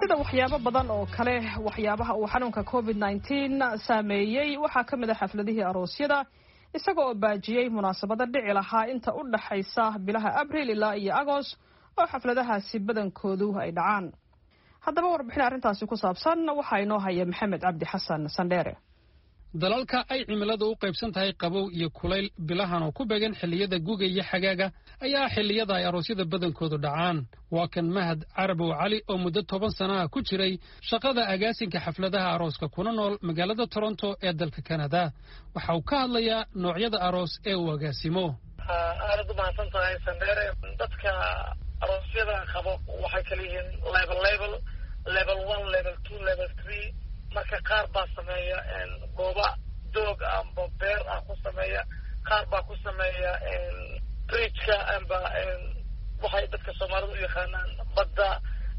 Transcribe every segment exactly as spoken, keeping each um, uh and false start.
sida waxyaabo badan oo kale waxyaabaha uu xanuunka covid nineteen saameeyey waxaa ka mid ah xafladihii aroosyada isaga oo baajiyey munaasabada dhici lahaa inta u dhaxaysa bilaha abriil ilaa iyo agost oo xafladahaasi badankoodu ay dhacaan. haddaba warbixin arrintaasi ku saabsan waxaa inoo haya maxamed cabdi xasan sandheere. dalalka ay cimiladu u qaybsan tahay qabow iyo kulayl bilahan oo ku beegan xilliyada guga iyo xagaaga ayaa xilliyada ay aroosyada badankoodu dhacaan. waa kan mahad carabow cali oo muddo toban sana ah ku jiray shaqada agaasinka xafladaha arooska kuna nool magaalada toronto ee dalka canada. waxa uu ka hadlayaa noocyada aroos ee uu agaasimo. aad u mahadsan tahay sandheere. dadka aroosyada qabo waxay kala yihiin level level level one level two level three. marka qaar baa sameeya gooba doog amba beer ah ku sameeya, qaar baa ku sameeya bridgeka amba waxay dadka soomaalida u yaqaanaan badda.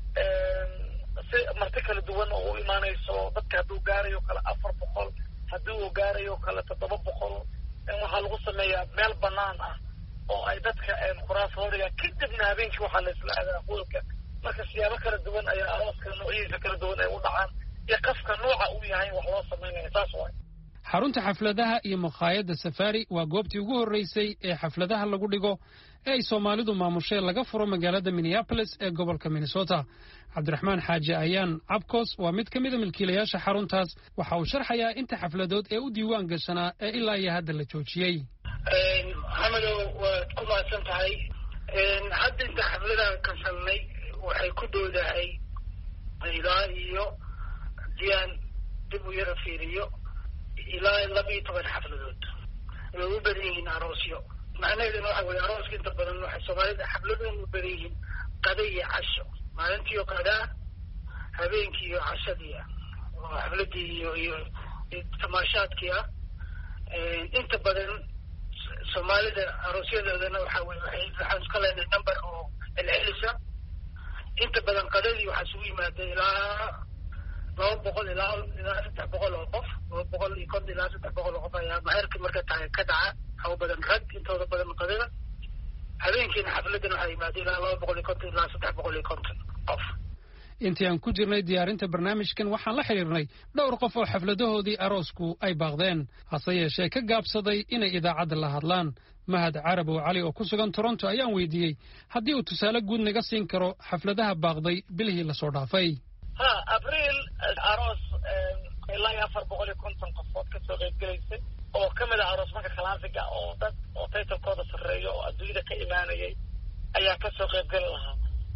si marti kala duwan oo u imaanayso dadka hadduu gaarayo kale afar boqol haddii uu gaarayo kale toddoba boqol waxaa lagu sameeyaa meel banaan ah oo ay dadka khuraafoodayaa kadibna habeenkii waxaa la isla aadaa hoolka. marka siyaabo kala duwan ayaa arooska noocyadiisa kala duwan ay u dhacaan iyo qafka nooca uu yahay wax loo sameynaya. saas waay. xarunta xafladaha iyo makhaayadda safari waa goobtii ugu horreysay ee xafladaha lagu dhigo ee ay soomaalidu maamushee laga furo magaalada minneapolis ee gobolka minnesota. cabdiraxmaan xaaji ayaan cabkos waa mid ka mida milkiilayaasha xaruntaas. waxa uu sharxayaa inta xafladood ee u diiwaan gashanaa ee ilaa iyo hadda la joojiyey. maxamedow waad ku mahadsan tahay. hadda inta xafladaha kasalnay waxay ku dhowdahay ilaa iyo diyaan dib u yara fiiriyo ilaa laba iyo toban xafladood. way u badan yihiin aroosyo. macnaheeduna waxa weye arooska inta badan waxay soomaalida xafladoon u badan yihiin qada iyo casho. maalintii oo qadaa, habeenkii iyo cashadii ah oo xafladii iyo iyo tamaashaadkii ah. inta badan soomaalida aroosyadoodana waxa weye waxay waxaan iska leenahay number oo celcelisa. inta badan qadadii waxaa isugu yimaada ilaa laba boqol ilaa ilaa saddex boqol oo qof. laba boqol iyo konton ilaa saddex boqol oo qof ayaa maherka marka tahay ka dhaca. waxaa u badan rag intooda badan qadada. habeenkiina xafladana waxaa yimaada ilaa laba boqol iyo konton ilaa saddex boqol iyo konton qof. intii aan ku jirnay diyaarinta barnaamijkan waxaan la xidhiirnay dhowr qof oo xafladahoodii aroosku ay baaqdeen hase yeeshee ka gaabsaday inay idaacadda la hadlaan. mahad carabow cali oo ku sugan toronto ayaan weydiiyey haddii uu tusaale guud naga siin karo xafladaha baaqday bilihii lasoo dhaafay. ha abriil aroos ilaa iyo afar boqol iyo konton qofood kasoo qaybgelaysay oo kamid ah aroos marka kalaasiga oo dad oo taytalkooda sarreeyo oo adduunyada ka imaanayay ayaa kasoo qaybgeli lahaa.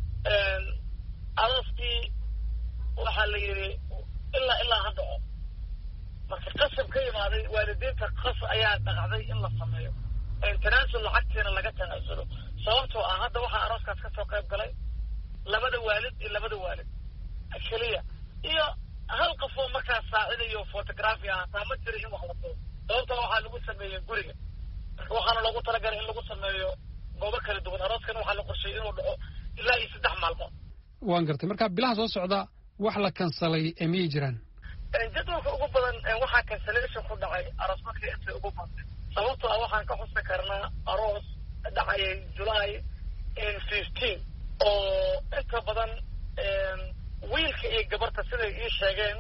arooskii waxaa la yidhi ilaa ilaa hadda o marka qasab ka imaaday waalidiinta qas ayaa dhaqacday in la sameeyo tanaasul lacagtiina laga tanaasulo. sababtoo ah hadda waxaa arooskaas kasoo qayb galay labada waalid iyo labada waalid keliya iyo hal qof oo markaas saacidayo photography ah hataa ma jira in wax la duubo. sababtoo waxaa lagu sameeyey guriga waxaana loogu talagalay in lagu sameeyo goobo kala duwan. arooskana waxaa la qorsheeyey inuu dhaco ilaa iyo saddex maalmood. waan gartay. marka bilaha soo socda wax la kansalay ee miyay jiraan? jadwalka ugu badan waxaa cancellation ku dhacay aroos markii intay ugu badnay. sababtoo ah waxaan ka xusi karnaa aroos dhacayay july fifteen oo inta badan wiilka iyo gabarta siday ii sheegeen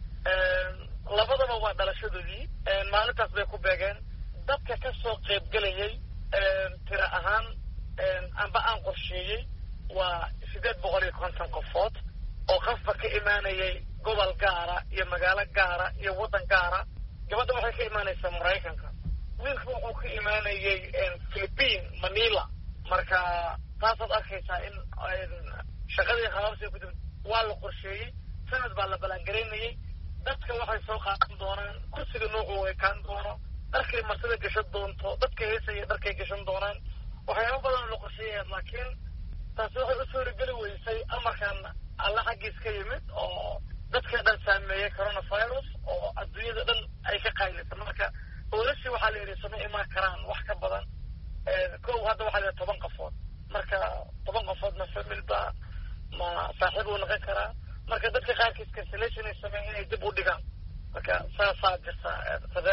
labadaba waa dhalashadoodii. maalintaas bay ku beegeen. dadka kasoo qaybgelayay tira ahaan amba aan qorsheeyey waa sideed boqol iyo konton qofood oo qafba ka imaanayay gobol gaara iyo magaalo gaara iyo waddan gaara. gabadha waxay ka imaanaysaa maraykanka, wiilka wuxuu ka imaanayay philippine manila. marka taasaad arkaysaa in shaqadii qabaabsiga ku dib waa la qorsheeyey. sanad baa la ballaangaraynayay. dadka waxay soo qaadan doonaan kursiga noocu ekaan doono, dharkay martida gashan doonto, dadka heesaya dharkay gashan doonaan. waxyaaba badan la qorsheeyaya laakiin taasi waxay u suurageli weysay amarkan alla xaggiis ka yimid oo dadka dhan saameeyey coronavirus oo adduunyada dhan ay ka qaylisa. marka oolashii waxaa la yidhi sama imaan karaan wax ka badan. kow hadda waxaa la yidhi toban qofood. marka toban qofood ma famil ba ma saaxiib uu noqon karaa. marka dadka qaarkiis cancellation ay sameeyeen inay dib u dhigaan. marka saasaa jirta sadeere.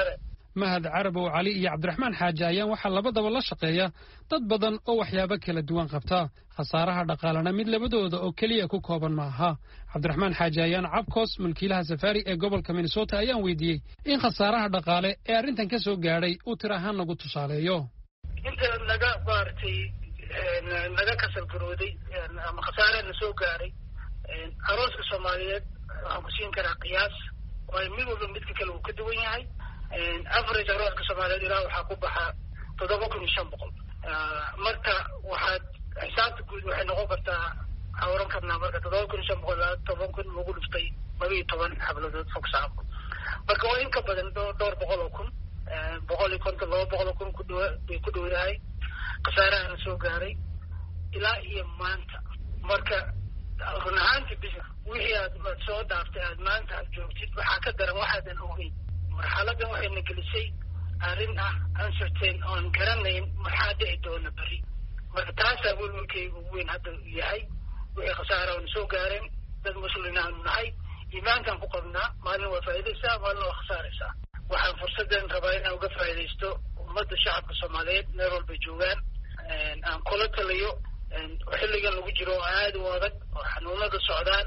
mahad carabow cali iyo cabdiraxmaan xaaji ayaan waxaa labadaba la shaqeeya dad badan oo waxyaabo kala duwan qabta khasaaraha dhaqaalena mid labadooda oo keliya ku kooban ma aha cabdiraxmaan xaaji ayaan cabkos mulkiilaha safaari ee gobolka minnesota ayaan weydiiyey in khasaaraha dhaqaale ee arrintan ka soo gaadhay uu tir ahaan nagu tusaaleeyo inta naga maaragtay naga kasal garooday ama khasaaraha na soo gaaray arooska soomaaliyeed waxaan ku siin karaa qiyaas waayo mid walba midka kale uu ka duwan yahay average arooska soomaaliyeed ilaa waxaa ku baxa toddoba kun iyo shan boqol marka waxaad xisaabta guud waxay noqon kartaa waxaan oran karnaa marka toddoba kun iyo shan boqol ilaa toban kun lagu dhiftay laba iyo toban xabladood fogsaabo marka waa in ka badan dhowr boqol oo kun boqol iyo konton laba boqol oo kun ku dhow bay ku dhowdahay khasaarahana soo gaaray ilaa iyo maanta marka run ahaanti bis wixii aad soo dhaaftay aad maanta aad joogtid waxaa ka daran waxaadan ogeyn marxaladan waxayna gelisay arrin ah uncertain oon garanayn maxaa dhici doona beri marka taasaa welwelkayga ugu weyn hadda yahay wixii khasaara oona soo gaareen dad muslimiin aanu nahay iimaankaan ku qabnaa maalin waa faa'iidaysaa maalin waa khasaaraysaa waxaan fursadan rabaa inaan uga faa'iidaysto ummadda shacabka soomaaliyeed meel walbay joogaan aan kula taliyo xilligan lagu jiro oo aada u adag oo xanuunada socdaan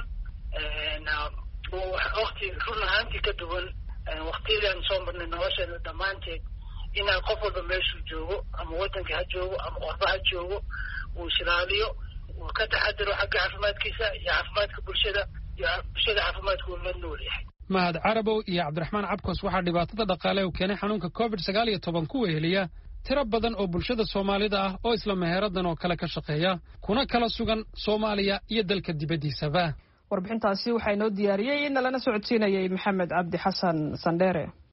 wakti run ahaantii ka duwan waktiyadaan soo marnay nolosheena dhammaanteed inaa qof walba meeshuu joogo ama waddanka ha joogo ama qorba ha joogo uu isilaaliyo uu ka taxadiro xagga caafimaadkiisa iyo caafimaadka bulshada iyo bulshada caafimaadka uu la nool yahay mahad carabow iyo cabdiraxmaan cabkos waxaa dhibaatada dhaqaale uu keenay xanuunka covid sagaal iyo toban ku weheliya tiro badan oo bulshada soomaalida ah oo isla meheeradan oo kale ka shaqeeya kuna kala sugan soomaaliya iyo dalka dibaddiisaba warbixintaasi waxaa inoo diyaariyey nalana socodsiinayay maxamed cabdi xasan sandheere